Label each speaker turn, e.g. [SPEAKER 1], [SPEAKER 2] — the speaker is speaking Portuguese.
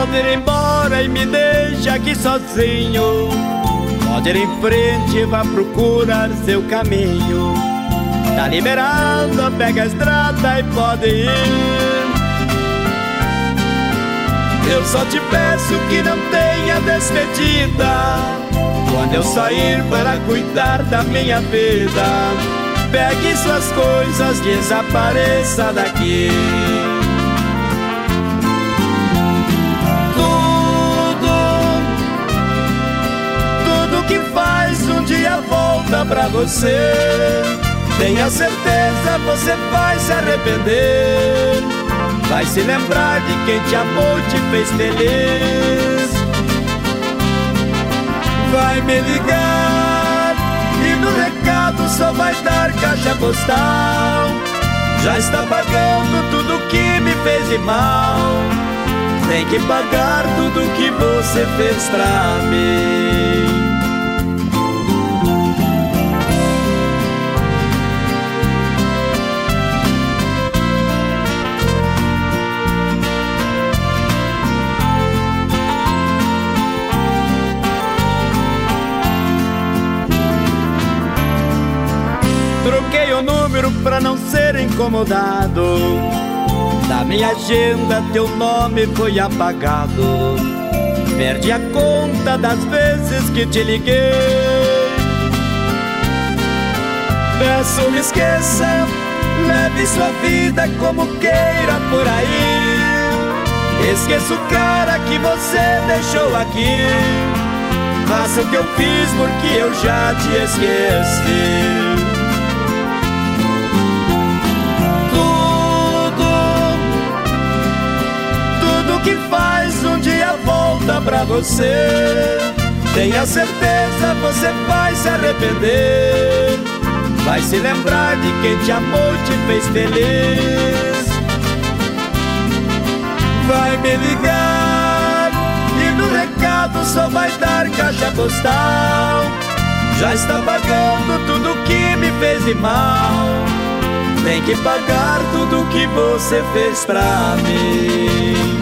[SPEAKER 1] Pode ir embora e me deixa aqui sozinho. Pode ir em frente e vá procurar seu caminho. Tá liberado, pega a estrada e pode ir. Eu só te peço que não tenha despedida quando eu sair para cuidar da minha vida. Pegue suas coisas, desapareça daqui. Tudo que faz um dia volta pra você. Tenha certeza, você vai se arrepender. Vai se lembrar de quem te amou e te fez feliz. Vai me ligar e no recado só vai dar caixa postal. Já está pagando tudo que me fez de mal. Tem que pagar tudo que você fez pra mim. Troquei o número pra não ser incomodado. Da minha agenda teu nome foi apagado. Perdi a conta das vezes que te liguei. Peço me esqueça, leve sua vida como queira por aí. Esqueça o cara que você deixou aqui. Faça o que eu fiz porque eu já te esqueci. Que faz um dia volta pra você. Tenha certeza, você vai se arrepender. Vai se lembrar de quem te amou e te fez feliz. Vai me ligar e no recado só vai dar caixa postal. Já está pagando tudo que me fez de mal. Tem que pagar tudo que você fez pra mim.